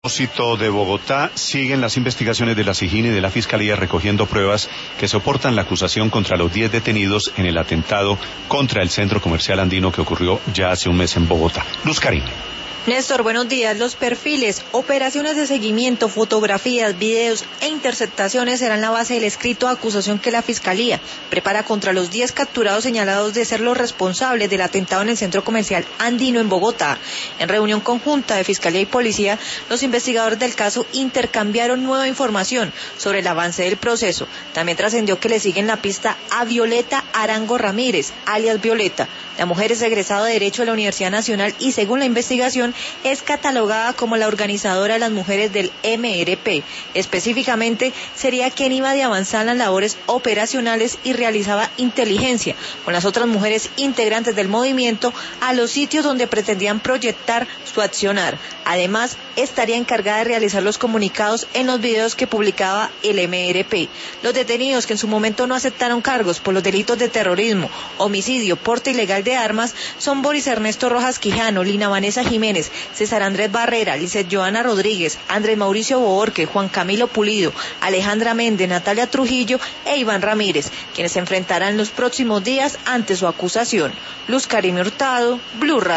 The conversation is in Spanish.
Propósito de Bogotá, siguen las investigaciones de la SIJIN y de la Fiscalía recogiendo pruebas que soportan la acusación contra los 10 detenidos en el atentado contra el centro comercial andino que ocurrió ya hace un mes en Bogotá. Luz Karina. Néstor, buenos días. Los perfiles, operaciones de seguimiento, fotografías, videos e interceptaciones serán la base del escrito de acusación que la Fiscalía prepara contra los 10 capturados señalados de ser los responsables del atentado en el centro comercial andino en Bogotá. En reunión conjunta de Fiscalía y Policía, los investigadores del caso intercambiaron nueva información sobre el avance del proceso. También trascendió que le siguen la pista a Violeta Arango Ramírez, alias Violeta. La mujer es egresada de Derecho de la Universidad Nacional y, según la investigación, es catalogada como la organizadora de las mujeres del MRP. Específicamente, sería quien iba de avanzar en las labores operacionales y realizaba inteligencia con las otras mujeres integrantes del movimiento a los sitios donde pretendían proyectar su accionar. Además, estaría encargada de realizar los comunicados en los videos que publicaba el MRP. Los detenidos que en su momento no aceptaron cargos por los delitos de terrorismo, homicidio, porte ilegal de armas son Boris Ernesto Rojas Quijano, Lina Vanessa Jiménez, César Andrés Barrera, Lizeth Joana Rodríguez, Andrés Mauricio Boorque, Juan Camilo Pulido, Alejandra Méndez, Natalia Trujillo e Iván Ramírez, quienes se enfrentarán los próximos días ante su acusación. Luz Karina Hurtado, Blue Radio.